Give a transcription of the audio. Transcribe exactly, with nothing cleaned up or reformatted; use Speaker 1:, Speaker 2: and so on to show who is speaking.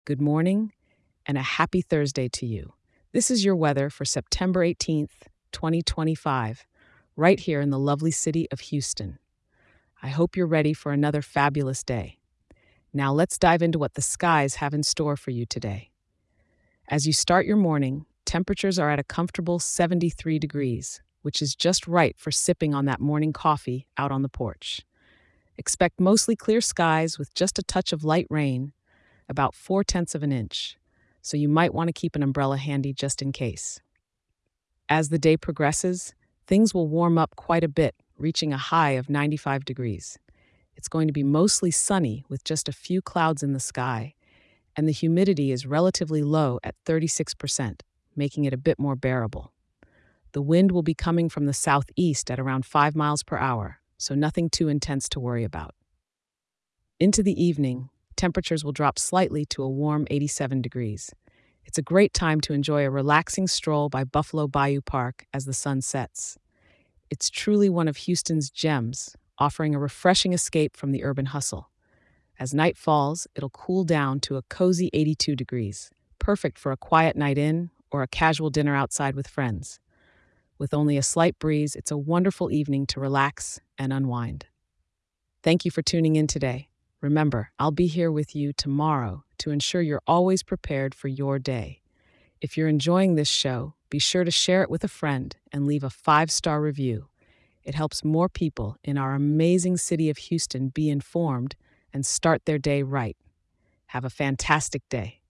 Speaker 1: good morning, and a happy Thursday to you. This is your weather for September eighteenth, twenty twenty-five, right here in the lovely city of Houston. I hope you're ready for another fabulous day. Now let's dive into what the skies have in store for you today. As you start your morning, temperatures are at a comfortable seventy-three degrees, which is just right for sipping on that morning coffee out on the porch. Expect mostly clear skies with just a touch of light rain, about four tenths of an inch, so you might want to keep an umbrella handy just in case. As the day progresses, things will warm up quite a bit, reaching a high of ninety-five degrees. It's going to be mostly sunny with just a few clouds in the sky, and the humidity is relatively low at thirty-six percent, making it a bit more bearable. The wind will be coming from the southeast at around five miles per hour, so nothing too intense to worry about. Into the evening, temperatures will drop slightly to a warm eighty-seven degrees. It's a great time to enjoy a relaxing stroll by Buffalo Bayou Park as the sun sets. It's truly one of Houston's gems, offering a refreshing escape from the urban hustle. As night falls, it'll cool down to a cozy eighty-two degrees, perfect for a quiet night in or a casual dinner outside with friends. With only a slight breeze, it's a wonderful evening to relax and unwind. Thank you for tuning in today. Remember, I'll be here with you tomorrow to ensure you're always prepared for your day. If you're enjoying this show, be sure to share it with a friend and leave a five-star review. It helps more people in our amazing city of Houston be informed and start their day right. Have a fantastic day.